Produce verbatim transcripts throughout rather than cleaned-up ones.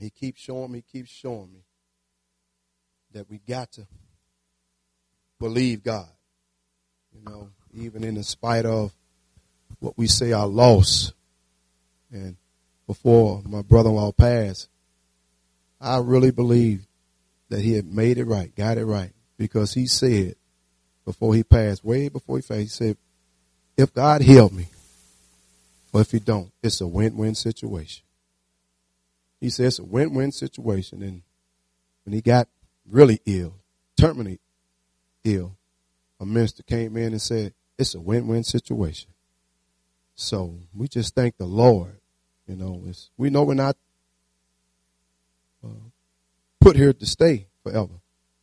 he keeps showing me, keeps showing me that we got to believe God. You know, even in spite of what we say our loss. And before my brother-in-law passed, I really believed that he had made it right, got it right. Because he said, before he passed, way before he passed, he said, if God healed me, or if he don't, it's a win-win situation. He said it's a win-win situation. And when he got really ill, terminally ill, a minister came in and said, it's a win-win situation. So we just thank the Lord. You know, it's, we know we're not uh, put here to stay forever.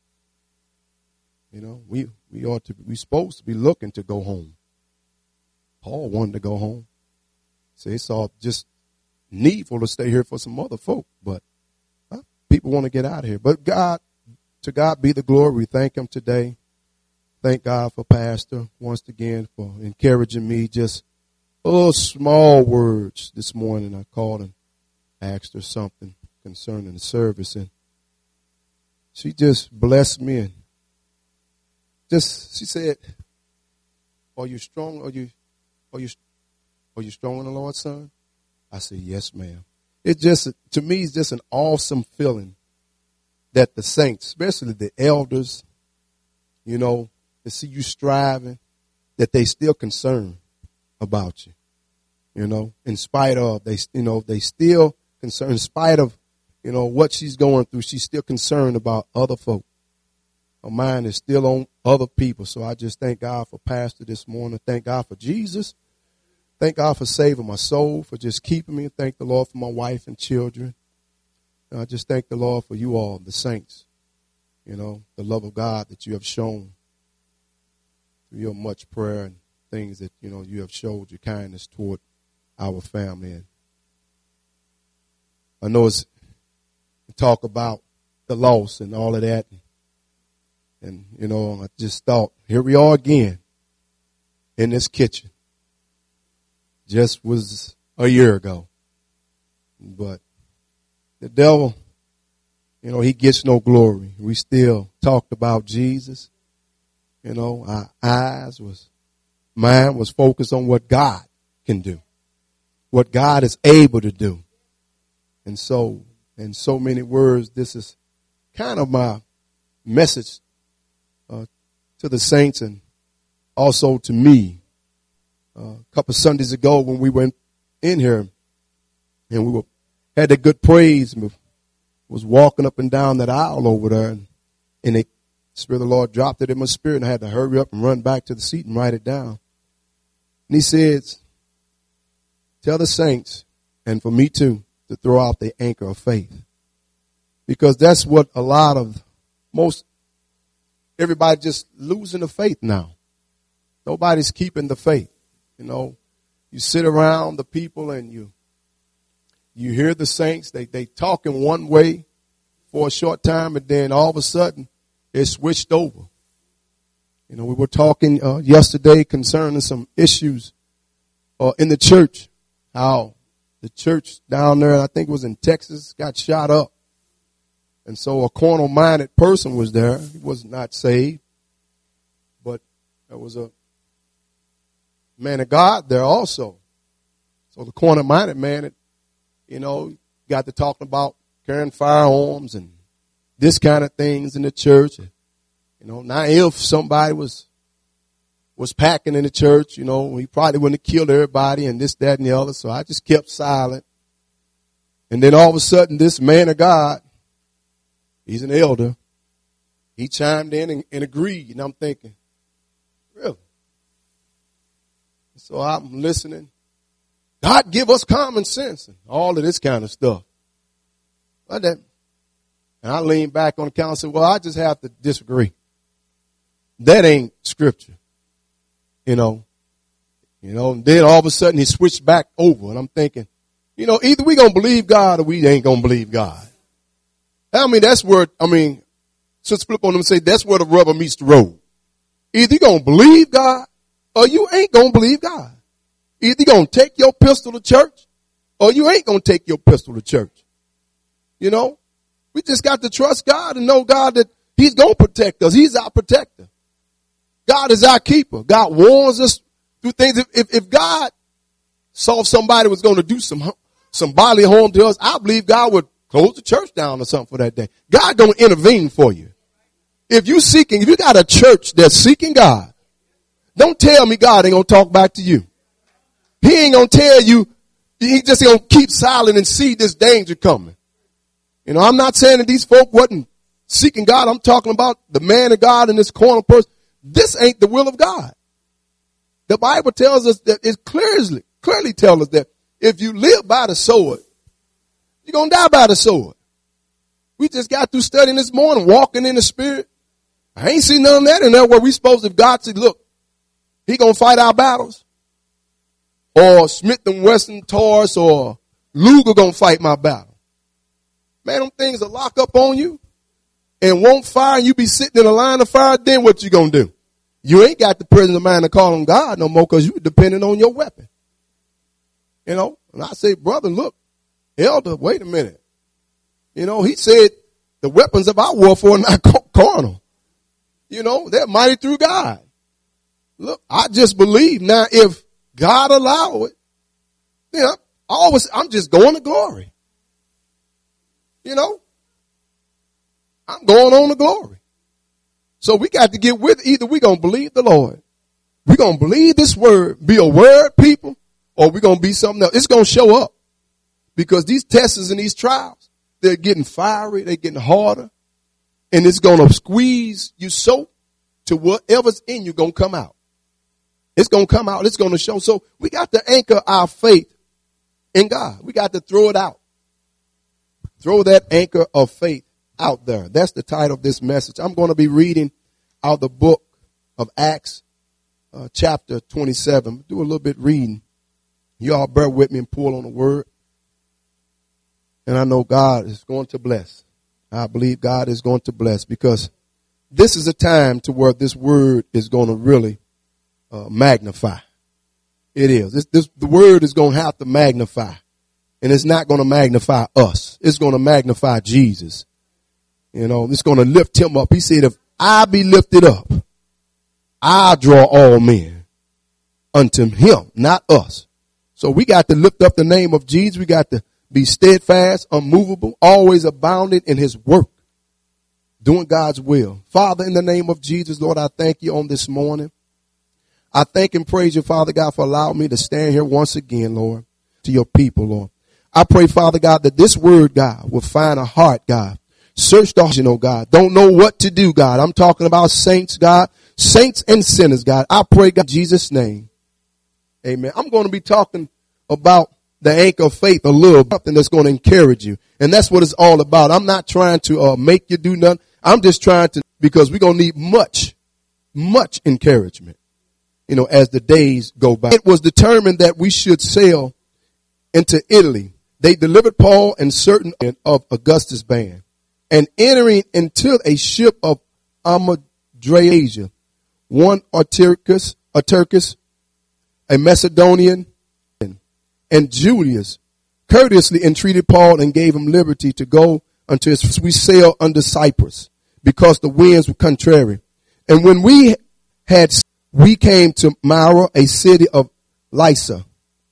You know, we, we ought to, we supposed to be looking to go home. Paul wanted to go home. So it's all just needful to stay here for some other folk, but uh, people want to get out of here. But God, to God be the glory. We thank him today. Thank God for Pastor once again for encouraging me. Just oh, small words this morning. I called and asked her something concerning the service, and she just blessed me. And just she said, "Are you strong? Are you, are you, are you strong in the Lord, son?" I said, "Yes, ma'am." It just to me, it's just an awesome feeling that the saints, especially the elders, you know, to see you striving, that they still concerned about you, you know, in spite of, they, you know, they still concerned, in spite of, you know, what she's going through, she's still concerned about other folk. Her mind is still on other people. So I just thank God for Pastor this morning. Thank God for Jesus. Thank God for saving my soul, for just keeping me. Thank the Lord for my wife and children. And I just thank the Lord for you all, the saints, you know, the love of God that you have shown through your much prayer and things that, you know, you have showed your kindness toward our family. And I know it's talk about the loss and all of that. And, you know, I just thought, here we are again in this kitchen. Just was a year ago. But the devil, you know, he gets no glory. We still talked about Jesus. You know, our eyes was, mine was focused on what God can do, what God is able to do. And so, in so many words, this is kind of my message uh, to the saints and also to me. Uh, a couple of Sundays ago when we went in here and we were, had that good praise and was walking up and down that aisle over there, and, and the Spirit of the Lord dropped it in my spirit, and I had to hurry up and run back to the seat and write it down. And he says, tell the saints, and for me too, to throw out the anchor of faith. Because that's what a lot of, most, everybody just losing the faith now. Nobody's keeping the faith. You know, you sit around the people and you, you hear the saints, they, they talk in one way for a short time, and then all of a sudden it switched over. You know, we were talking uh, yesterday concerning some issues uh, in the church, how the church down there, I think it was in Texas, got shot up. And so a carnal-minded person was there. He was not saved, but there was a man of God there also. So the carnal-minded man, it, you know, got to talking about carrying firearms and this kind of things in the church. You know, now if somebody was was packing in the church, you know, he probably wouldn't have killed everybody and this, that, and the other. So I just kept silent. And then all of a sudden, this man of God, he's an elder, he chimed in and, and agreed. And I'm thinking, really? So I'm listening. God give us common sense and all of this kind of stuff. Like that. And I leaned back on the couch and said, well, I just have to disagree. That ain't scripture. You know, you know, and then all of a sudden he switched back over, and I'm thinking, you know, either we gonna believe God or we ain't gonna believe God. I mean, that's where, I mean, Sister Flip on them say that's where the rubber meets the road. Either you gonna believe God or you ain't gonna believe God. Either you gonna take your pistol to church or you ain't gonna take your pistol to church. You know, we just got to trust God and know God that he's going to protect us. He's our protector. God is our keeper. God warns us through things. If, if, if God saw somebody was going to do some, some bodily harm to us, I believe God would close the church down or something for that day. God going to intervene for you. If you seeking, if you got a church that's seeking God, don't tell me God ain't going to talk back to you. He ain't going to tell you, he just going to keep silent and see this danger coming. You know, I'm not saying that these folk wasn't seeking God. I'm talking about the man of God in this corner person. This ain't the will of God. The Bible tells us that it clearly, clearly tells us that if you live by the sword, you're going to die by the sword. We just got through studying this morning, walking in the spirit. I ain't seen none of that in there where we supposed to, if God said, look, he going to fight our battles. Or Smith and Wesson, Taurus, or Luger going to fight my battle. Man, them things will lock up on you and won't fire, and you be sitting in a line of fire. Then what you going to do? You ain't got the presence of mind to call on God no more because you depending on your weapon. You know, and I say, brother, look, elder, wait a minute. You know, he said the weapons of our warfare are not carnal. You know, they're mighty through God. Look, I just believe now if God allow it, you know, always, I'm just going to glory. You know, I'm going on to glory. So we got to get with it. Either we're going to believe the Lord. We're going to believe this word, be a word people, or we're going to be something else. It's going to show up because these tests and these trials, they're getting fiery. They're getting harder, and it's going to squeeze you so to whatever's in you going to come out. It's going to come out. It's going to show. So we got to anchor our faith in God. We got to throw it out. Throw that anchor of faith out there. That's the title of this message. I'm going to be reading out the book of Acts, uh, chapter twenty-seven. Do a little bit reading. You all bear with me and pull on the word. And I know God is going to bless. I believe God is going to bless because this is a time to where this word is going to really Uh, magnify. It is. This, this, the word is going to have to magnify. And it's not going to magnify us. It's going to magnify Jesus. You know, it's going to lift him up. He said, if I be lifted up, I draw all men unto him, not us. So we got to lift up the name of Jesus. We got to be steadfast, unmovable, always abounding in his work, doing God's will. Father, in the name of Jesus, Lord, I thank you on this morning. I thank and praise you, Father God, for allowing me to stand here once again, Lord, to your people, Lord. I pray, Father God, that this word, God, will find a heart, God. Search the heart, you know, God. Don't know what to do, God. I'm talking about saints, God. Saints and sinners, God. I pray, God, in Jesus' name. Amen. I'm going to be talking about the anchor of faith a little, something that's going to encourage you. And that's what it's all about. I'm not trying to uh, make you do nothing. I'm just trying to, because we're going to need much, much encouragement. You know, as the days go by. It was determined that we should sail into Italy. They delivered Paul and certain of Augustus' band, and entering into a ship of Amadrasia, one Articus, Articus, a Macedonian, and Julius courteously entreated Paul and gave him liberty to go unto his. We sailed under Cyprus because the winds were contrary. And when we had We came to Myra, a city of Lycia.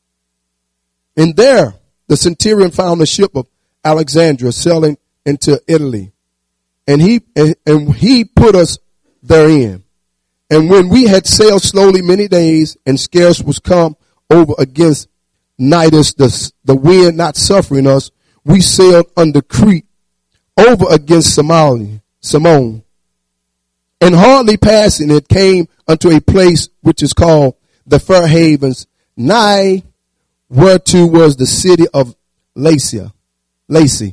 And there the centurion found a ship of Alexandria sailing into Italy. And he, and, and he put us therein. And when we had sailed slowly many days and scarce was come over against Nidus, the, the wind not suffering us, we sailed under Crete over against Somalia, Simone. And hardly passing it came unto a place which is called the Fair Havens, nigh whereto was the city of Lacia, Lacy.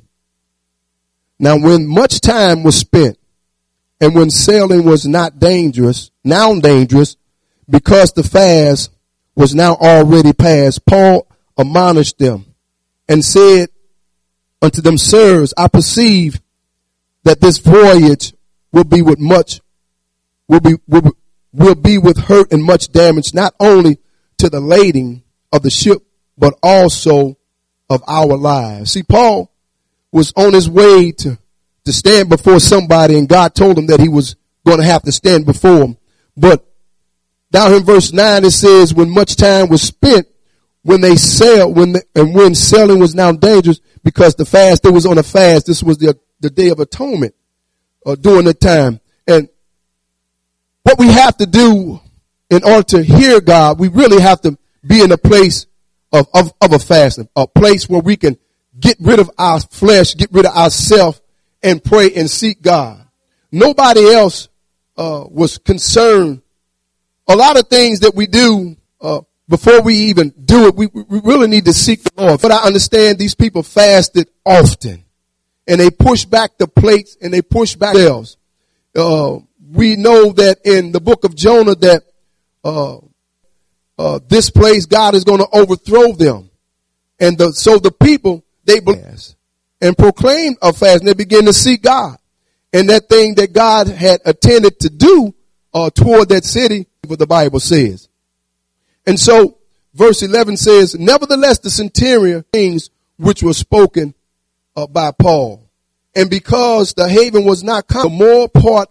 Now when much time was spent, and when sailing was not dangerous, now dangerous, because the fast was now already past, Paul admonished them and said unto them, sirs, I perceive that this voyage will be with much will be will, will be with hurt and much damage, not only to the lading of the ship, but also of our lives. See, Paul was on his way to, to stand before somebody, and God told him that he was going to have to stand before him. But down in verse nine, it says, when much time was spent, when they sell, when the, and when selling was now dangerous, because the fast, there was on a fast. This was the, the Day of Atonement, uh, during the time. And what we have to do in order to hear God, we really have to be in a place of, of, of a fasting, a place where we can get rid of our flesh, get rid of ourselves, and pray and seek God. Nobody else uh, was concerned. A lot of things that we do uh, before we even do it, we, we really need to seek the Lord. But I understand these people fasted often, and they push back the plates and they push back themselves. Uh, we know that in the book of Jonah that uh, uh, this place, God is going to overthrow them. And the, so the people, they believe and proclaimed a fast, and they begin to seek God. And that thing that God had intended to do uh, toward that city, what the Bible says. And so verse eleven says, nevertheless, the centurion things which were spoken uh, by Paul. And because the haven was not come, the more part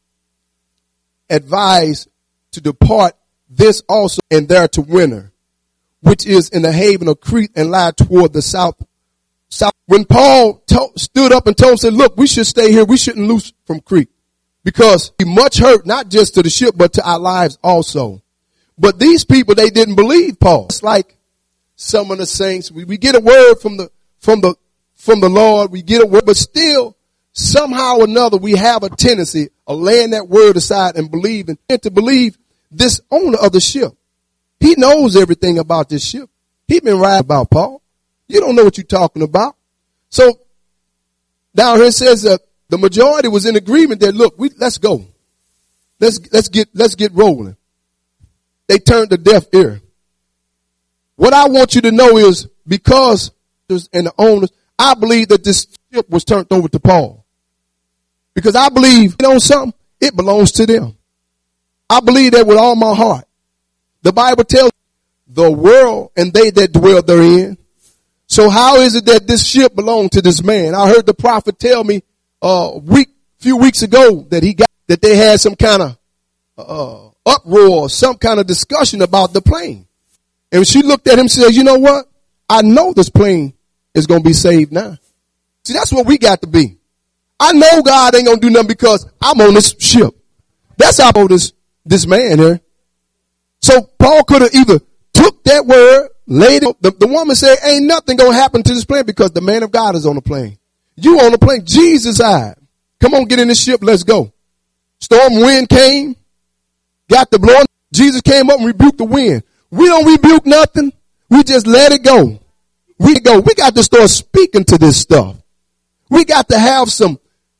advised to depart this also and there to winter, which is in the haven of Crete and lie toward the south. south. When Paul to- stood up and told him, said, look, we should stay here. We shouldn't loose from Crete, because he much hurt, not just to the ship, but to our lives also. But these people, they didn't believe Paul. It's like some of the saints, we, we get a word from the, from the, from the Lord. We get a word, but still somehow or another, we have a tendency of laying that word aside and believing, and to believe this owner of the ship. He knows everything about this ship. He been riding about Paul. You don't know what you're talking about. So down here it says that the majority was in agreement that, look, we, let's go. Let's, let's get, let's get rolling. They turned a deaf ear. What I want you to know is, because and the owners, I believe that this ship was turned over to Paul. Because I believe, you know something? It belongs to them. I believe that with all my heart. The Bible tells the world and they that dwell therein. So how is it that this ship belonged to this man? I heard the prophet tell me uh, a week, few weeks ago that he got, that they had some kind of uh, uproar, some kind of discussion about the plane. And she looked at him and said, you know what? I know this plane is going to be saved now. See, that's what we got to be. I know God ain't going to do nothing because I'm on this ship. That's how I know this, this man here. So Paul could have either took that word, laid it. The, the woman said, ain't nothing going to happen to this plane because the man of God is on the plane. You on the plane. Jesus died. Come on, get in this ship. Let's go. Storm wind came, got the blowing. Jesus came up and rebuked the wind. We don't rebuke nothing. We just let it go. We go. We got to start speaking to this stuff. We got to have some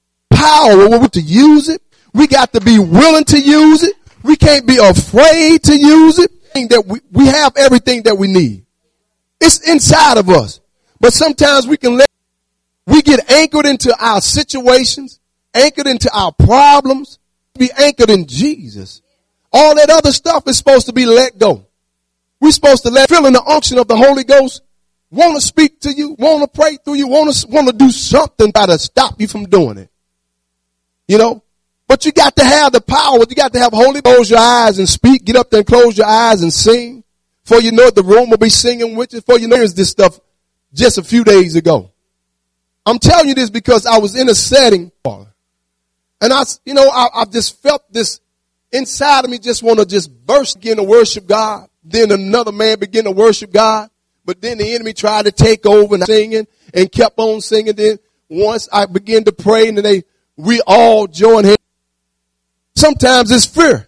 power to use it. We got to be willing to use it. We can't be afraid to use it. That we, we have everything that we need. It's inside of us. But sometimes we can let, we get anchored into our situations, anchored into our problems, be anchored in Jesus. All that other stuff is supposed to be let go. We're supposed to let, feeling the unction of the Holy Ghost, want to speak to you, want to pray through you, want to, want to do something try to stop you from doing it. You know? But you got to have the power. You got to have Holy Ghost. Close your eyes and speak. Get up there and close your eyes and sing. Before you know it, the room will be singing with you. Before you know it, this stuff just a few days ago. I'm telling you this because I was in a setting. And I, you know, I, I just felt this inside of me, just want to just burst, begin to worship God. Then another man began to worship God. But then the enemy tried to take over and singing and kept on singing. Then once I began to pray and then they, we all joined him. Sometimes it's fear.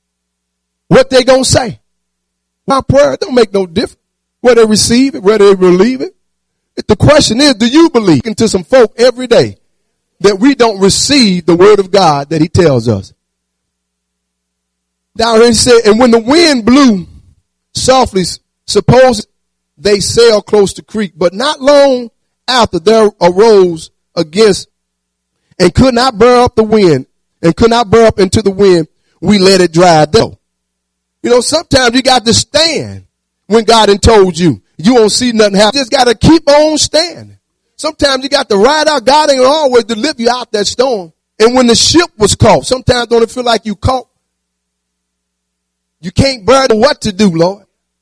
What they gonna say? My prayer don't make no difference. Whether they receive it, whether they believe it. The question is, do you believe? To some folk every day that we don't receive the word of God that he tells us. Down here he said, and when the wind blew softly, suppose they sailed close to Crete, but not long after there arose against and could not bear up the wind and could not bear up into the wind. We let it drive though. You know, sometimes you got to stand when God had told you. You won't see nothing happen. You just got to keep on standing. Sometimes you got to ride out. God ain't always deliver you out that storm. And when the ship was caught, sometimes don't it feel like you caught? You can't bear what to do, Lord.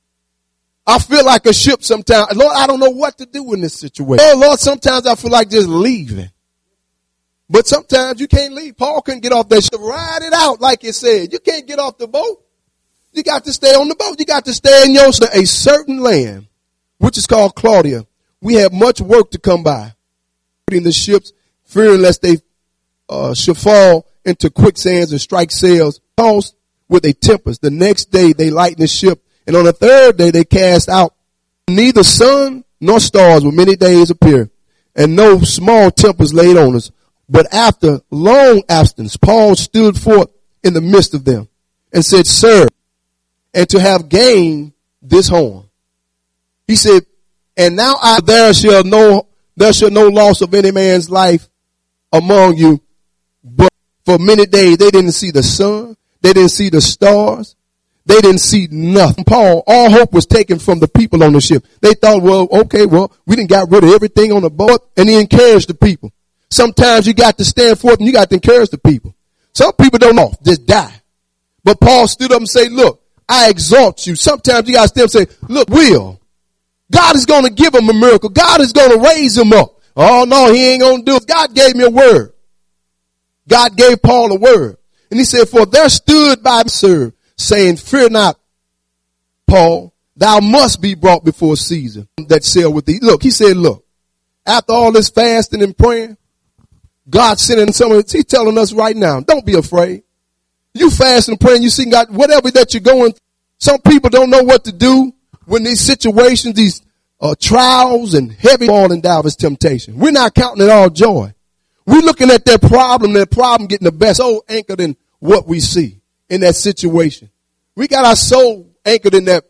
I feel like a ship sometimes. Lord, I don't know what to do in this situation. Oh, Lord, sometimes I feel like just leaving. But sometimes you can't leave. Paul couldn't get off that ship. Ride it out, like it said. You can't get off the boat. You got to stay on the boat. You got to stay in your a certain land, which is called Claudia. We have much work to come by. In the ships, fearing lest they uh, should fall into quicksands and strike sails, tossed with a tempest. The next day they lightened the ship, and on the third day they cast out. Neither sun nor stars with many days appear, and no small tempest laid on us. But after long absence, Paul stood forth in the midst of them and said, Sir, and to have gained this horn. He said, and now I, there shall no, there shall no loss of any man's life among you. But for many days, they didn't see the sun. They didn't see the stars. They didn't see nothing. Paul, all hope was taken from the people on the ship. They thought, well, okay, well, we didn't got rid of everything on the boat. And he encouraged the people. Sometimes you got to stand forth and you got to encourage the people. Some people don't know, just die. But Paul stood up and said, look, I exalt you. Sometimes you got to stand up and say, look, Will, God is going to give him a miracle. God is going to raise him up. Oh, no, he ain't going to do it. God gave me a word. God gave Paul a word. And he said, for there stood by me, sir, saying, fear not, Paul, thou must be brought before Caesar that sail with thee. Look, he said, look, after all this fasting and praying, God sending some of it. He's telling us right now, don't be afraid. You fast and praying, you see God, whatever that you're going through. Some people don't know what to do when these situations, these uh, trials and heavy falling down is temptation. We're not counting it all joy. We're looking at that problem, that problem getting the best, so anchored in what we see in that situation. We got our soul anchored in that,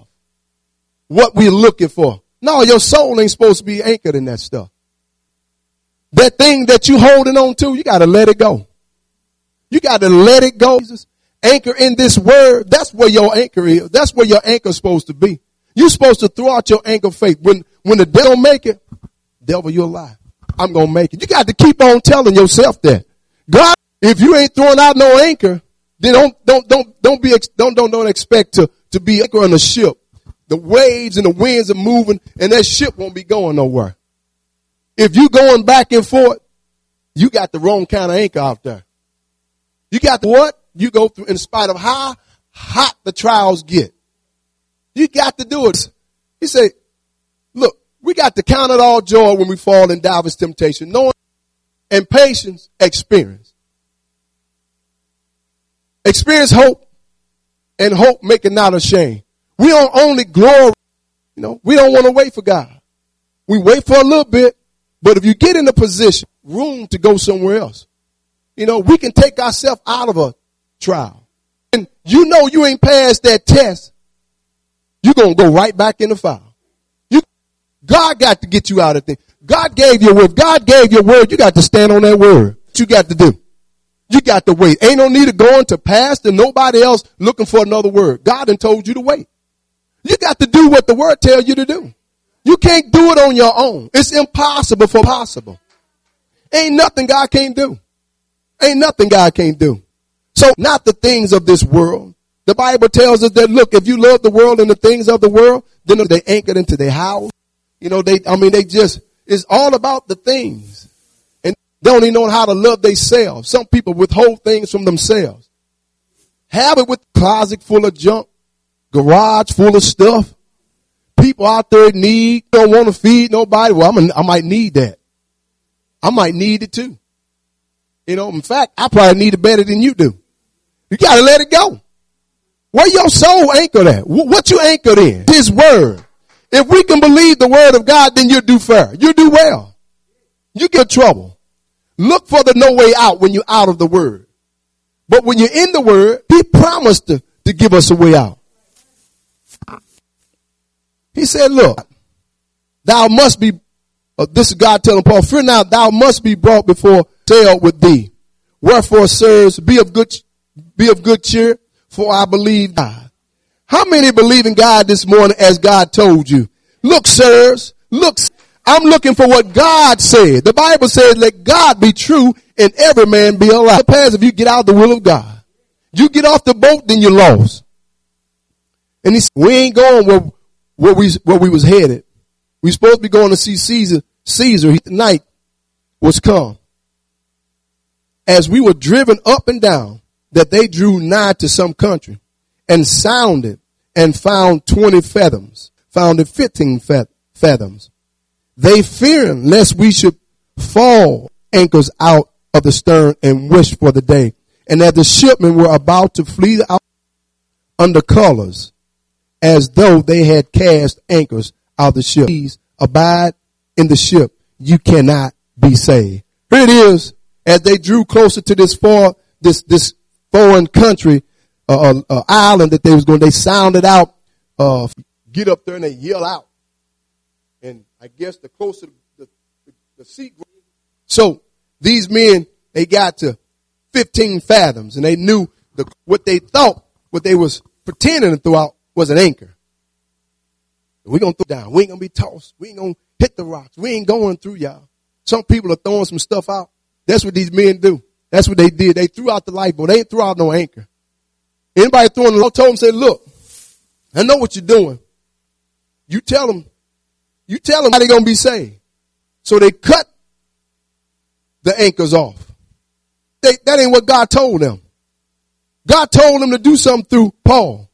what we're looking for. No, your soul ain't supposed to be anchored in that stuff. That thing that you holding on to, you got to let it go. You got to let it go. Jesus, anchor in this word. That's where your anchor is. That's where your anchor is supposed to be. You're supposed to throw out your anchor of faith. When, when the devil make it, devil, you're alive. I'm going to make it. You got to keep on telling yourself that. God, if you ain't throwing out no anchor, then don't, don't, don't, don't be, don't, don't, don't expect to, to be anchor on a ship. The waves and the winds are moving and that ship won't be going nowhere. If you going back and forth, you got the wrong kind of anchor out there. You got the what? You go through in spite of how hot the trials get. You got to do it. He said, look, we got to count it all joy when we fall in divers temptation, knowing and patience, experience. Experience hope, and hope making not ashamed. We don't only glory, you know, we don't want to wait for God. We wait for a little bit, but if you get in a position, room to go somewhere else, you know, we can take ourselves out of a trial. And you know you ain't passed that test, you're going to go right back in the file. You, God got to get you out of things. God gave you a word. God gave you a word. You got to stand on that word. What you got to do? You got to wait. Ain't no need of going to past and nobody else looking for another word. God done told you to wait. You got to do what the word tells you to do. You can't do it on your own. It's impossible for possible. Ain't nothing God can't do. Ain't nothing God can't do. So not the things of this world. The Bible tells us that, look, if you love the world and the things of the world, then they anchored into their house. You know, they, I mean, they just, it's all about the things. And they don't even know how to love themselves. Some people withhold things from themselves. Have it with a closet full of junk, garage full of stuff. People out there in need, don't want to feed nobody. Well, I'm a, I might need that. I might need it too. You know, in fact, I probably need it better than you do. You got to let it go. Where your soul anchored at? What you anchored in? His word. If we can believe the word of God, then you'll do fair. You'll do well. You get trouble. Look for the no way out when you're out of the word. But when you're in the word, he promised to, to give us a way out. He said, look, thou must be, uh, this is God telling Paul, fear not, thou must be brought before sale with thee. Wherefore, sirs, be of good, be of good cheer, for I believe God. How many believe in God this morning as God told you? Look, sirs, look, I'm looking for what God said. The Bible says, let God be true and every man be a lie. It depends if you get out of the will of God. You get off the boat, then you're lost. And he said, we ain't going where, where we, where we was headed. We supposed to be going to see Caesar. Caesar, the night was come. As we were driven up and down, that they drew nigh to some country and sounded and found twenty fathoms, found it fifteen fathoms. They fearing lest we should fall anchors out of the stern and wish for the day. And that the shipmen were about to flee out under colors as though they had cast anchors out of the ship. Please abide in the ship. You cannot be saved. Here it is. As they drew closer to this far, this, this foreign country, uh, uh, island that they was going, they sounded out, uh, get up there and they yell out. And I guess the closer the, the, the sea. So these men, they got to fifteen fathoms and they knew the, what they thought, what they was pretending to throw out was an anchor. We're going to throw it down. We ain't going to be tossed. We ain't going to hit the rocks. We ain't going through y'all. Some people are throwing some stuff out. That's what these men do. That's what they did. They threw out the lifeboat. They ain't threw out no anchor. Anybody throwing the Lord told them, say, look, I know what you're doing. You tell them, you tell them how they're going to be saved. So they cut the anchors off. They, that ain't what God told them. God told them to do something through Paul.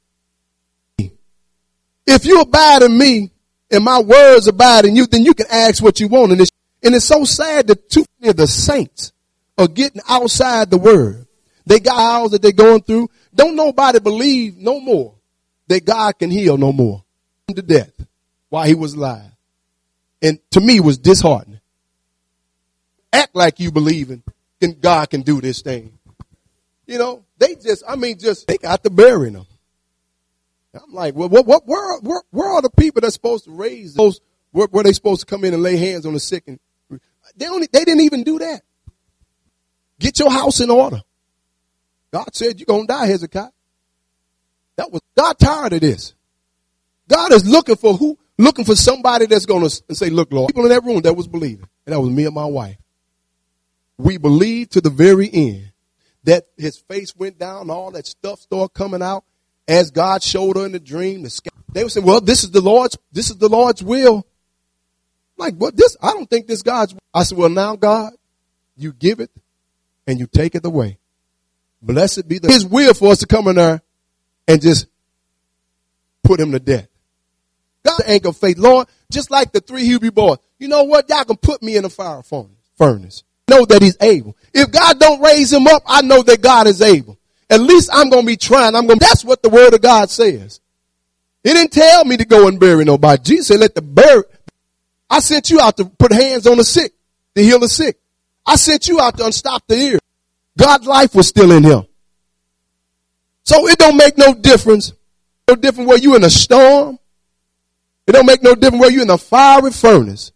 If you abide in me and my words abide in you, then you can ask what you want. And it's, and it's so sad that too many of the saints are getting outside the word. They got hours that they're going through. Don't nobody believe no more that God can heal no more. To death while he was alive. And to me it was disheartening. Act like you believe in and God can do this thing. You know, they just, I mean, just, they got to bury them. I'm like, well, what, what, where, where, where are the people that's supposed to raise those, where, where they supposed to come in and lay hands on the sick? And they only, they didn't even do that. Get your house in order. God said you're going to die, Hezekiah. That was, God tired of this. God is looking for who, looking for somebody that's going to say, look, Lord, people in that room that was believing. And that was me and my wife. We believed to the very end that his face went down, all that stuff started coming out as God showed her in the dream. The sky. They would say, well, this is the Lord's, this is the Lord's will. Like, what this, I don't think this God's will. I said, well, now God, you give it and you take it away. Blessed be the, his will for us to come in there and just put him to death. God, the anchor of faith, Lord, just like the three Hebrew boys. You know what? Y'all can put me in a fire furnace. Know that he's able. If God don't raise him up, I know that God is able. At least I'm going to be trying. I'm going to, that's what the word of God says. He didn't tell me to go and bury nobody. Jesus said, let the bury. I sent you out to put hands on the sick, to heal the sick. I sent you out to unstop the ear. God's life was still in him. So it don't make no difference. No difference where you in a storm. It don't make no difference where you in a fiery furnace.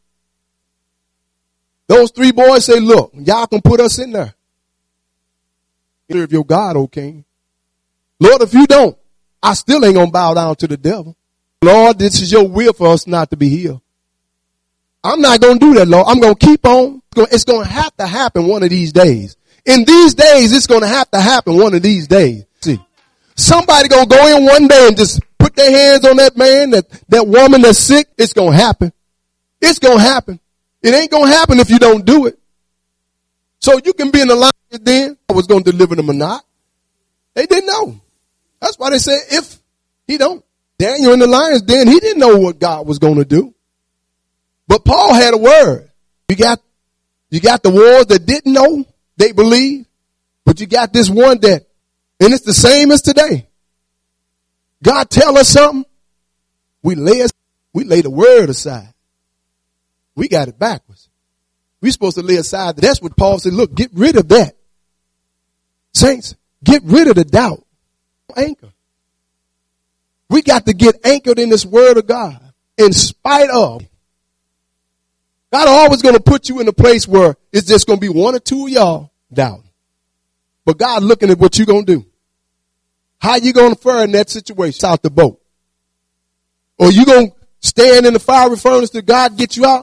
Those three boys say, look, y'all can put us in there. Serve your God, O King. Lord, if you don't, I still ain't going to bow down to the devil. Lord, this is your will for us not to be healed. I'm not going to do that, Lord. I'm going to keep on. It's going to have to happen one of these days. In these days, it's going to have to happen one of these days. See, somebody going to go in one day and just put their hands on that man, that, that woman that's sick. It's going to happen. It's going to happen. It ain't going to happen if you don't do it. So you can be in the line then. I was going to deliver them or not. They didn't know. That's why they said if he don't. Daniel in the lion's den, he didn't know what God was going to do. But Paul had a word. You got, you got the ones that didn't know, they believe. But you got this one that, and it's the same as today. God tell us something. We lay, we lay the word aside. We got it backwards. We're supposed to lay aside. That's what Paul said. Look, get rid of that. Saints, get rid of the doubt. Anchor. We got to get anchored in this word of God in spite of. God always going to put you in a place where it's just going to be one or two of y'all doubting. But God looking at what you're going to do. How you going to fare in that situation out the boat? Or you going to stand in the fiery furnace till God get you out?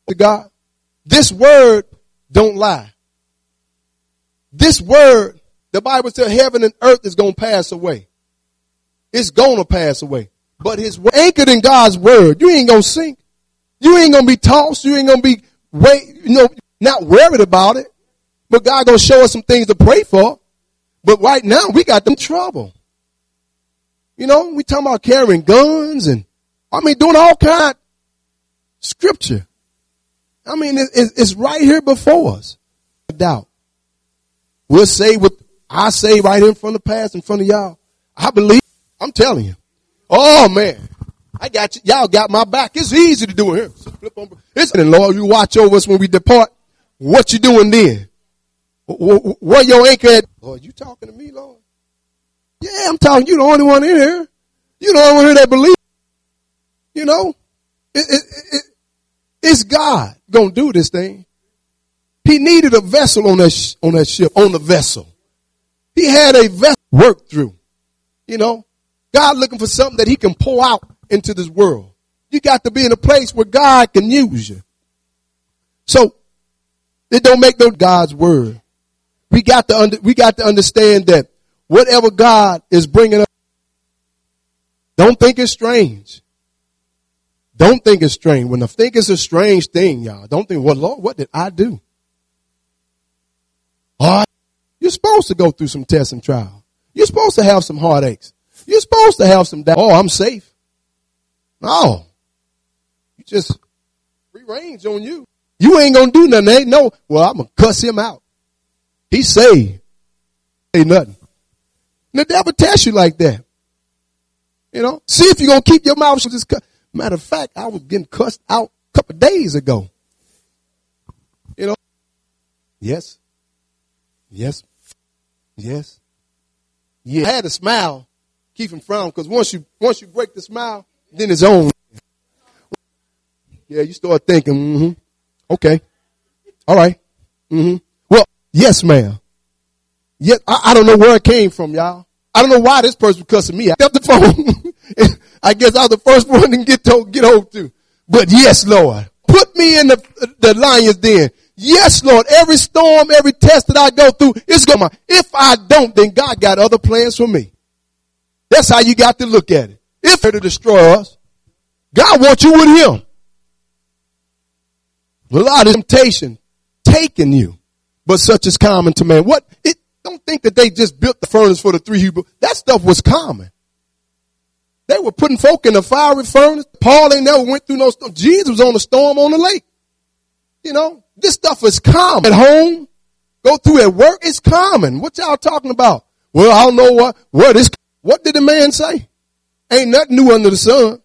to God. This word don't lie. This word, the Bible says heaven and earth is going to pass away. It's going to pass away. But his word, anchored in God's word, you ain't going to sink. You ain't going to be tossed. You ain't going to be, wait, you know, not worried about it. But God going to show us some things to pray for. But right now, we got them trouble. You know, we talking about carrying guns and, I mean, doing all kind of scripture. I mean, it, it, it's right here before us. No doubt. We'll say what I say right here in front of the past, in front of y'all. I believe, I'm telling you. Oh, man. I got you. Y'all got my back. It's easy to do it here. So flip on. It's, and Lord, you watch over us when we depart. What you doing then? Where your anchor at? Lord, you talking to me, Lord? Yeah, I'm talking. You the only one in here. You the only one here that believes. You know, it, it, it, it's God gonna do this thing. He needed a vessel on that sh- on that ship, on the vessel. He had a vessel worked through. You know, God looking for something that he can pour out into this world. You got to be in a place where God can use you. So it don't make no God's word. We got to under, we got to understand that whatever God is bringing up, don't think it's strange. Don't think it's strange. When I think it's a strange thing, y'all, don't think, well, Lord, what did I do? All right. You're supposed to go through some tests and trials. You're supposed to have some heartaches. You're supposed to have some doubt. Oh, I'm safe. No. You just free range on you. You ain't going to do nothing. Ain't no, well, I'm going to cuss him out. He's saved. Ain't nothing. And the devil tests you like that. You know, see if you're going to keep your mouth shut. Matter of fact, I was getting cussed out a couple of days ago. You know, yes, yes, yes. Yeah, I had to smile, keep him frown, because once you once you break the smile, then it's on. Yeah, you start thinking, mm-hmm, okay, all right, mm-hmm. Well, yes, ma'am. Yes, I, I don't know where it came from, y'all. I don't know why this person was cussing me. I got the phone. I guess I was the first one to get to get hold to. But yes, Lord, put me in the the lion's den. Yes, Lord, every storm, every test that I go through, it's going to, if I don't, then God got other plans for me. That's how you got to look at it. If they're to destroy us, God wants you with him. A lot of temptation taking you, but such is common to man. What? It, don't think that they just built the furnace for the three Hebrew. That stuff was common. They were putting folk in the fiery furnace. Paul ain't never went through no storm. Jesus was on a storm on the lake. You know, this stuff is common. At home, go through at work, it's common. What y'all talking about? Well, I don't know what, what is, what did the man say? Ain't nothing new under the sun.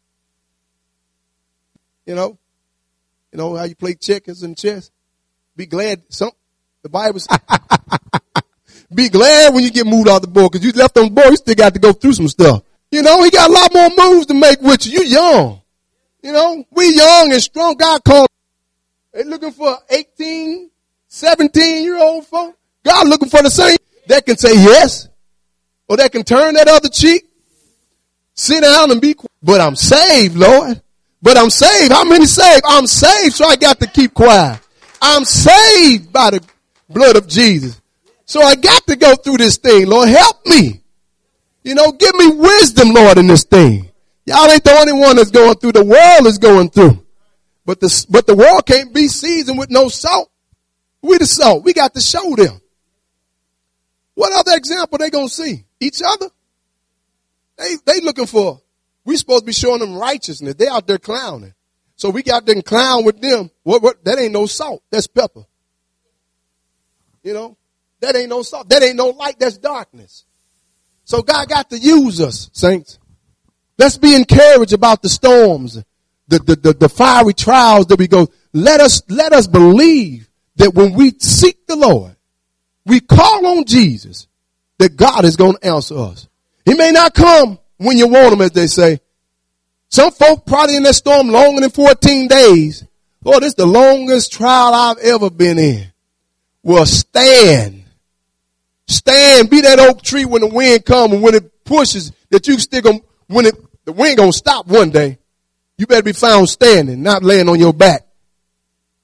You know, you know how you play checkers and chess? Be glad some, the Bible says, be glad when you get moved off the board, because you left on the board, you still got to go through some stuff. You know, he got a lot more moves to make with you. You young. You know, we young and strong. God called. They looking for eighteen, seventeen year old folk. God looking for the same. That can say yes. Or that can turn that other cheek. Sit down and be quiet. But I'm saved, Lord. But I'm saved. How many saved? I'm saved, so I got to keep quiet. I'm saved by the blood of Jesus. So I got to go through this thing. Lord, help me. You know, give me wisdom, Lord, in this thing. Y'all ain't the only one that's going through. The world is going through. But the, but the world can't be seasoned with no salt. We the salt. We got to show them. What other example they going to see? Each other? They, they looking for, we supposed to be showing them righteousness. They out there clowning. So we got them clown with them. What, what, that ain't no salt. That's pepper. You know, that ain't no salt. That ain't no light. That's darkness. So God got to use us, saints. Let's be encouraged about the storms, the, the, the, the fiery trials that we go. Let us, let us believe that when we seek the Lord, we call on Jesus, that God is going to answer us. He may not come when you want him, as they say. Some folk probably in that storm longer than fourteen days. Lord, this is the longest trial I've ever been in. Well, stand. Stand, be that oak tree when the wind comes, and when it pushes, that you still gonna, when it, the wind gonna stop one day, you better be found standing, not laying on your back.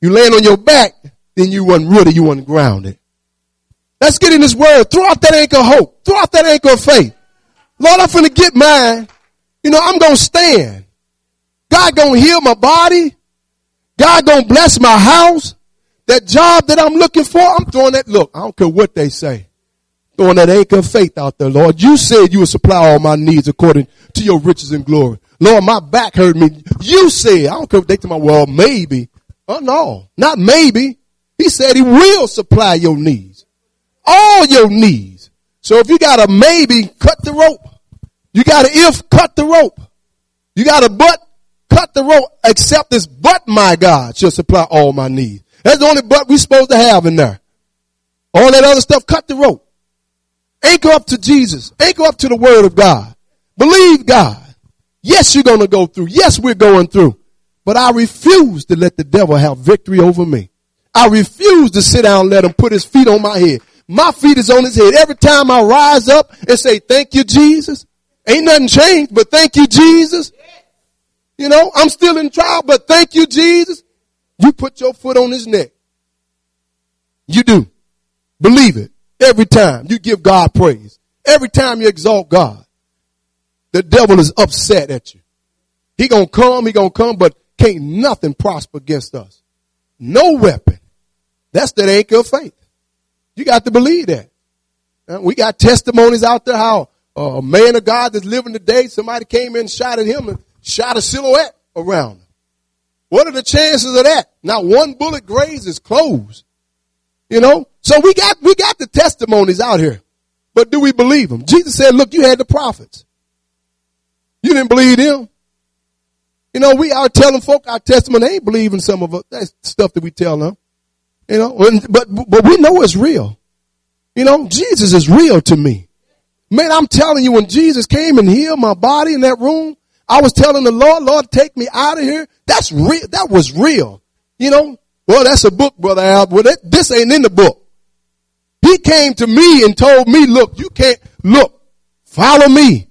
You laying on your back, then you wasn't rooted, you wasn't grounded. Let's get in this word. Throw out that anchor of hope. Throw out that anchor of faith. Lord, I'm finna get mine. You know, I'm gonna stand. God gonna heal my body. God gonna bless my house. That job that I'm looking for, I'm throwing that, look, I don't care what they say. Throwing that anchor of faith out there, Lord. You said you would supply all my needs according to your riches and glory. Lord, my back hurt me. You said, I don't care what they tell me, well, maybe. Oh, no, not maybe. He said he will supply your needs. All your needs. So if you got a maybe, cut the rope. You got an if, cut the rope. You got a but, cut the rope. Except this but my God shall supply all my needs. That's the only but we supposed to have in there. All that other stuff, cut the rope. Anchor up to Jesus. Anchor up to the word of God. Believe God. Yes, you're going to go through. Yes, we're going through. But I refuse to let the devil have victory over me. I refuse to sit down and let him put his feet on my head. My feet is on his head. Every time I rise up and say, thank you, Jesus. Ain't nothing changed, but thank you, Jesus. You know, I'm still in trial, but thank you, Jesus. You put your foot on his neck. You do. Believe it. Every time you give God praise. Every time you exalt God. The devil is upset at you. He gonna come, he gonna come, but can't nothing prosper against us. No weapon. That's that anchor of faith. You got to believe that. Uh, we got testimonies out there how uh, a man of God that's living today, somebody came in and shot at him and shot a silhouette around him. What are the chances of that? Not one bullet grazed his clothes. You know? So we got, we got the testimonies out here. But do we believe them? Jesus said, look, you had the prophets. You didn't believe them. You know, we are telling folk our testimony. They ain't believing some of us. That's stuff that we tell them. You know, but, but we know it's real. You know, Jesus is real to me. Man, I'm telling you, when Jesus came and healed my body in that room, I was telling the Lord, Lord, take me out of here. That's real. That was real. You know, well, that's a book, Brother Al. Well, that, this ain't in the book. He came to me and told me, look, you can't, look, follow me.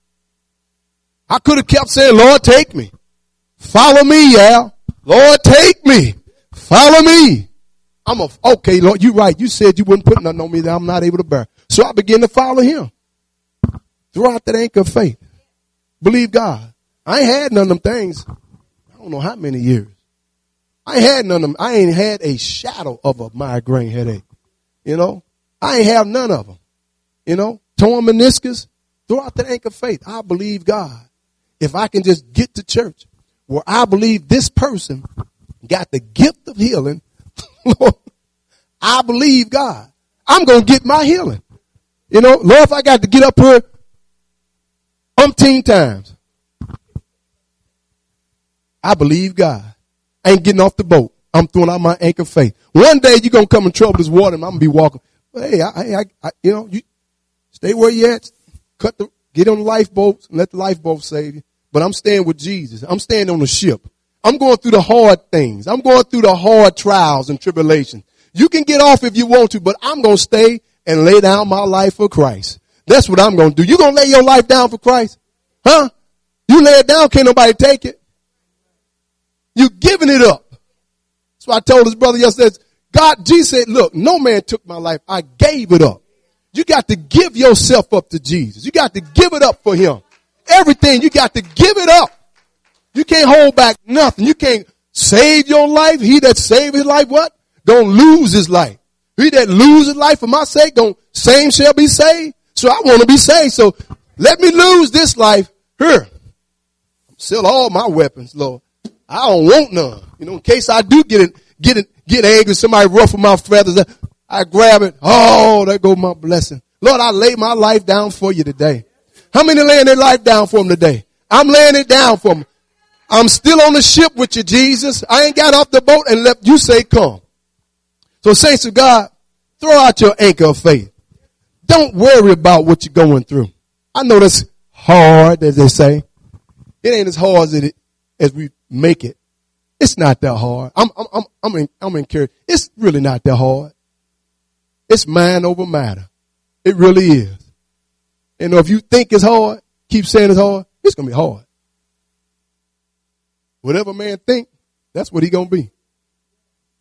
I could have kept saying, Lord, take me. Follow me, Al. Lord, take me. Follow me. I'm a, okay, Lord, you're right. You said you wouldn't put nothing on me that I'm not able to bear. So I began to follow him. Throw out that anchor of faith. Believe God. I ain't had none of them things. I don't know how many years. I ain't had none of them. I ain't had a shadow of a migraine headache. You know, I ain't have none of them. You know, torn meniscus. Throw out that anchor of faith. I believe God. If I can just get to church where I believe this person got the gift of healing, Lord, I believe God. I'm going to get my healing. You know, Lord, if I got to get up here umpteen times, I believe God. I ain't getting off the boat. I'm throwing out my anchor of faith. One day you're going to come and trouble this water and I'm going to be walking. Hey, I, I, I, you know, you stay where you at. Cut the, get on the lifeboats and let the lifeboat save you. But I'm staying with Jesus. I'm staying on the ship. I'm going through the hard things. I'm going through the hard trials and tribulations. You can get off if you want to, but I'm going to stay and lay down my life for Christ. That's what I'm going to do. You going to lay your life down for Christ? Huh? You lay it down, can't nobody take it. You giving it up. That's why I told his brother yesterday, God, Jesus said, look, no man took my life. I gave it up. You got to give yourself up to Jesus. You got to give it up for him. Everything, you got to give it up. You can't hold back nothing. You can't save your life. He that saved his life, what? Gonna lose his life. He that loses life for my sake, gonna same shall be saved. So I want to be saved. So let me lose this life here. Sell all my weapons, Lord. I don't want none. You know, in case I do get it, get it, get angry, somebody ruffle my feathers, I grab it. Oh, there goes my blessing. Lord, I lay my life down for you today. How many laying their life down for them today? I'm laying it down for them. I'm still on the ship with you, Jesus. I ain't got off the boat and let you say come. So saints of God, throw out your anchor of faith. Don't worry about what you're going through. I know that's hard, as they say. It ain't as hard as it as we make it. It's not that hard. I'm I'm I'm I'm, in, I'm encouraged. It's really not that hard. It's mind over matter. It really is. You know, if you think it's hard, keep saying it's hard, it's gonna be hard. Whatever man think, that's what he gonna be.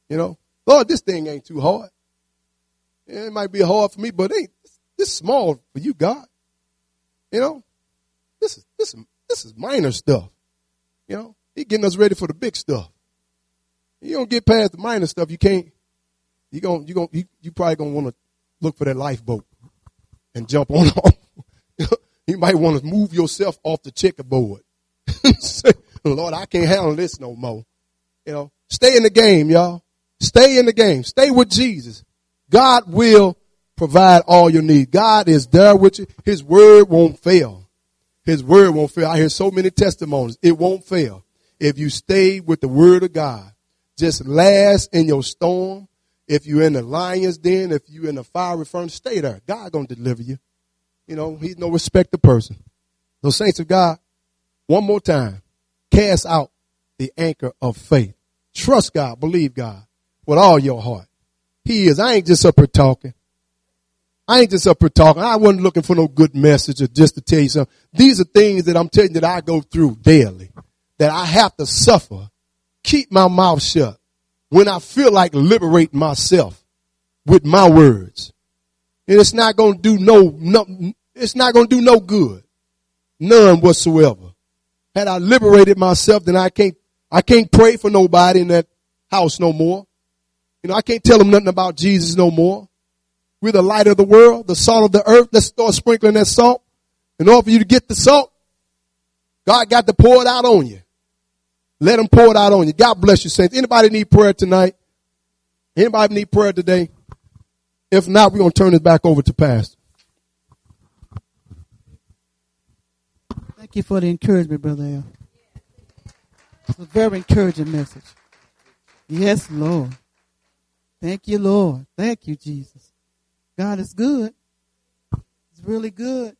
You know, Lord, this thing ain't too hard. It might be hard for me, but it ain't this small for you, God. You know, this is this is this is minor stuff. You know, He getting us ready for the big stuff. You don't get past the minor stuff, you can't. You going you going you, you probably gonna want to look for that lifeboat and jump on off. You might want to move yourself off the checkerboard. Say, Lord, I can't handle this no more. You know, stay in the game, y'all. Stay in the game. Stay with Jesus. God will provide all your needs. God is there with you. His word won't fail. His word won't fail. I hear so many testimonies. It won't fail. If you stay with the word of God, just last in your storm. If you're in the lion's den, if you're in the fiery furnace, stay there. God gonna deliver you. You know, He's no respecter person. So saints of God, one more time, cast out the anchor of faith. Trust God, believe God with all your heart. He is. I ain't just up here talking. I ain't just up here talking. I wasn't looking for no good message or just to tell you something. These are things that I'm telling you that I go through daily, that I have to suffer. Keep my mouth shut when I feel like liberating myself with my words. And it's not going to do no, no, it's not going to do no good. None whatsoever. Had I liberated myself, then I can't, I can't pray for nobody in that house no more. You know, I can't tell them nothing about Jesus no more. We're the light of the world, the salt of the earth. Let's start sprinkling that salt. In order for you to get the salt, God got to pour it out on you. Let Him pour it out on you. God bless you, saints. Anybody need prayer tonight? Anybody need prayer today? If not, we're going to turn this back over to Pastor. Thank you for the encouragement, Brother Al. It's a very encouraging message. Yes, Lord. Thank you, Lord. Thank you, Jesus. God is good. It's really good.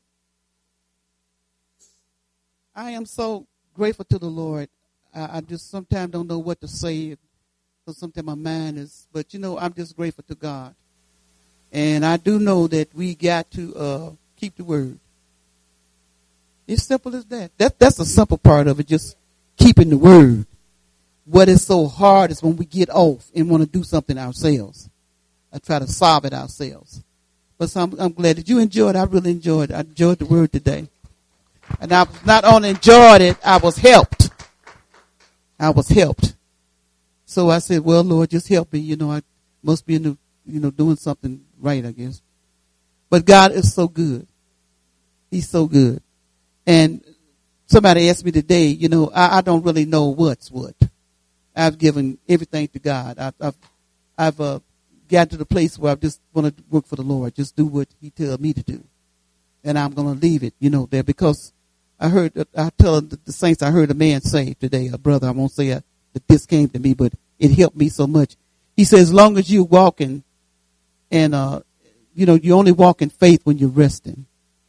I am so grateful to the Lord. I, I just sometimes don't know what to say. So sometimes my mind is, but you know, I'm just grateful to God. And I do know that we got to uh, keep the word. It's simple as that. that. That's the simple part of it, just keeping the word. What is so hard is when we get off and want to do something ourselves. I try to solve it ourselves. But so I'm, I'm glad that you enjoyed it. I really enjoyed it. I enjoyed the word today. And I not only enjoyed it, I was helped. I was helped. So I said, well, Lord, just help me. You know, I must be in the, you know, doing something right, I guess. But God is so good. He's so good. And somebody asked me today, you know, I, I don't really know what's what. I've given everything to God. I've, I've, I've uh, got to the place where I just want to work for the Lord. Just do what He tells me to do. And I'm going to leave it, you know, there because I heard, I tell the, the saints, I heard a man say today, a brother, I won't say that this came to me, but it helped me so much. He says, as long as you're walking and, uh, you know, you only walk in faith when you're resting.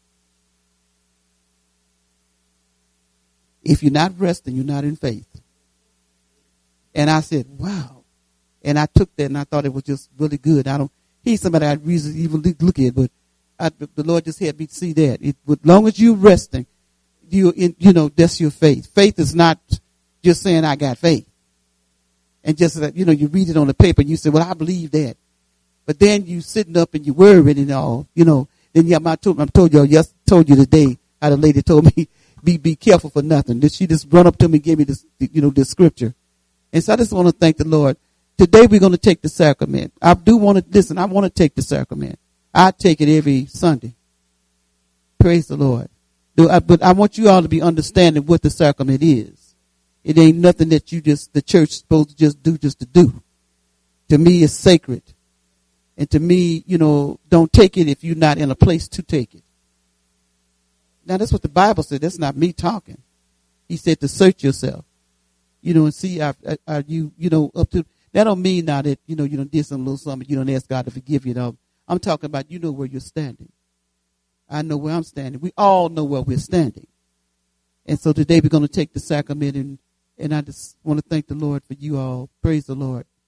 If you're not resting, you're not in faith. And I said, wow. And I took that and I thought it was just really good. I don't, he's somebody I'd reason even look at, but I, the Lord just had me see that. It, as long as you're resting, you, in, you know, that's your faith. Faith is not just saying I got faith. And just, you know, you read it on the paper and you say, well, I believe that. But then you sitting up and you worried and all, you know, then yeah, I told, I told you, yes, told you today how the lady told me, be, be careful for nothing. She just run up to me and gave me this, you know, this scripture. And so I just want to thank the Lord. Today we're going to take the sacrament. I do want to, listen, I want to take the sacrament. I take it every Sunday. Praise the Lord. But I want you all to be understanding what the sacrament is. It ain't nothing that you just, the church is supposed to just do just to do. To me, it's sacred. And to me, you know, don't take it if you're not in a place to take it. Now, that's what the Bible said. That's not me talking. He said to search yourself. You know, and see, are, are you, you know, up to, that don't mean now that, you know, you don't did some little something, you don't ask God to forgive you. Know. I'm talking about, you know where you're standing. I know where I'm standing. We all know where we're standing. And so today we're going to take the sacrament and, and I just want to thank the Lord for you all. Praise the Lord.